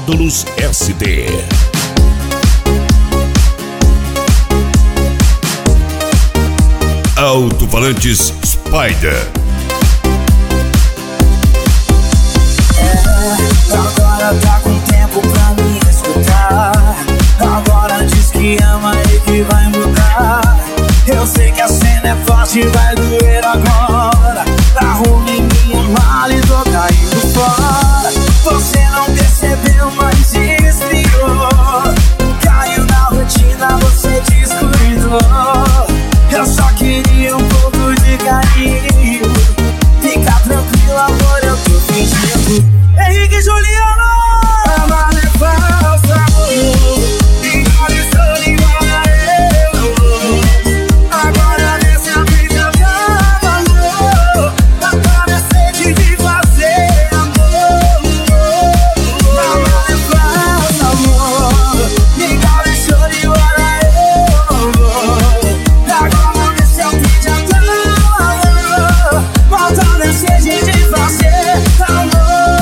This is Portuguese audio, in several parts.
Módulos SD. Alto-falantes Spider. Agora tá com tempo pra me escutar. Agora diz que ama e que vai mudar. Eu sei que a cena é forte, vai doer agora. Arrume minha mala e tô caindo fora. Você não percebeu, mas esfriou. Caiu na rotina, você descuidou. Eu só queria um pouco de carinho. Fica tranquilo, amor, eu tô fingindo. Henrique e Juliano. Amar é falso, amor. Igual estou igual a eu. Agora nessa vida já valeu. Matar minha sede de fazer amor. Amar é falso, amor. Igual estou igual a eu. Agora nessa vida já valeu. Matar minha sede de fazer amor.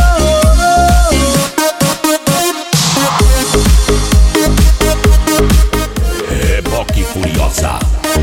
Reboque Furiosa.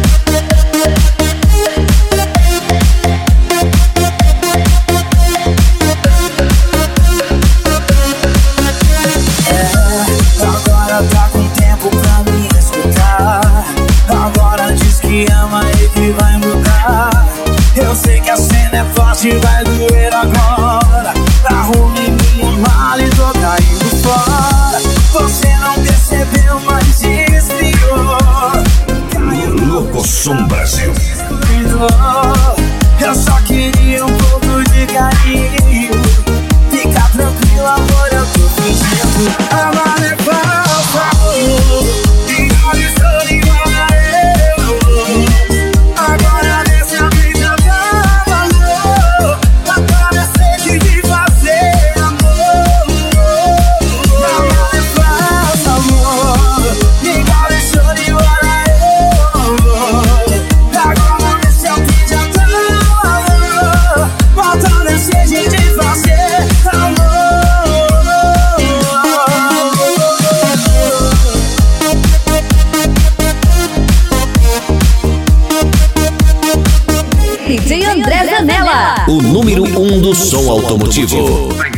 Agora tá com tempo pra me escutar. Agora diz que ama e que vai mudar. Eu sei que a cena é forte, vai doer agora. Arrume minha mala e tô caindo fora. Você não percebeu, mas esfriou. Locosom Brasil. Eu só queria um pouco de carinho. Fica tranquilo, amor, eu tô fingindo. Amar é falso, amor. Igual estou igual a eu. Agora nessa vida já valeu. Matar minha sede de fazer amor. Amar é falso, amor. Igual estou igual a eu. Agora nessa vida já valeu. Matar minha sede de fazer amor. DJ André Zanella, O número 1 do som automotivo.